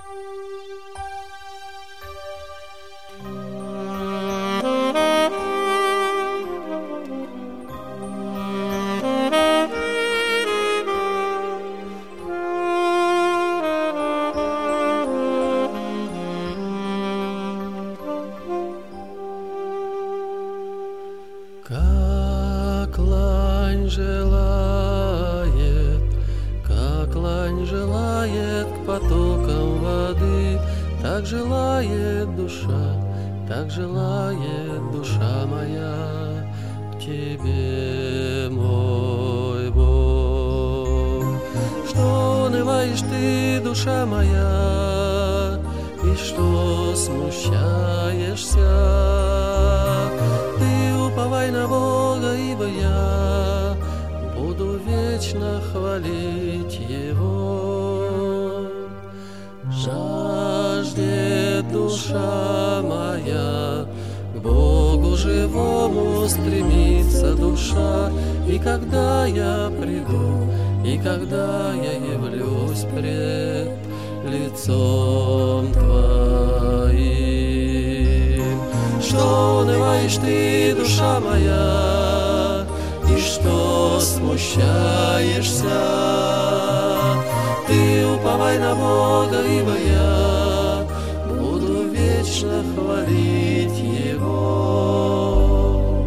Как лань желает к потокам воды, так желает душа моя к тебе, мой Бог. Что унываешь ты, душа моя, и что смущаешься? Ты уповай на Бога, ибо я буду вечно хвалить Его. Жаждет душа моя, к Богу живому стремится душа. И когда я приду, и когда я явлюсь пред лицом Твоим. Что унываешь ты, душа моя, и что смущаешься? Ты уповай на Бога, ибо я буду вечно хвалить Его.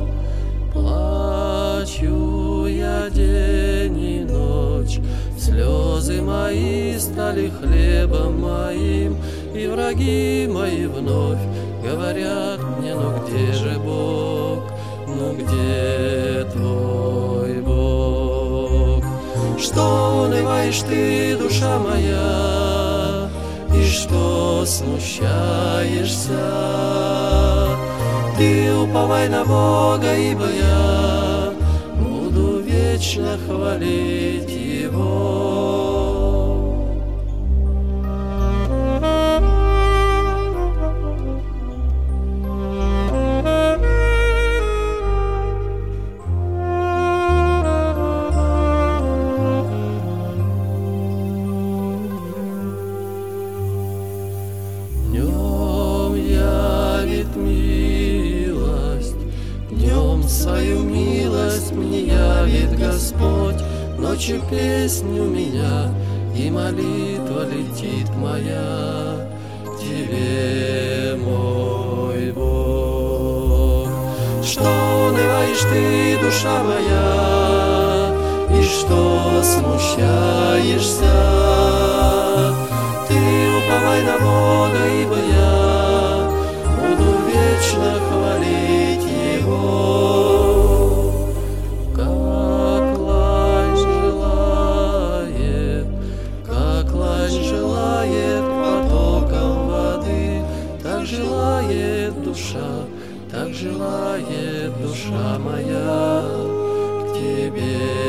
Плачу я день и ночь, слезы мои стали хлебом моим, и враги мои вновь говорят мне: ну где же Бог, ну где Твой Бог? Что унываешь ты, душа моя, и что смущаешься? Ты уповай на Бога, ибо я буду вечно хвалить Его. Днем свою милость мне явит Господь, ночью песнь у меня и молитва летит моя к Тебе, мой Бог. Что унываешь ты, душа моя, и что смущаешься? Ты уповай на Бога, ибо я буду вечно хвалить Его. Как лань желает потоком воды, так желает душа моя к Тебе.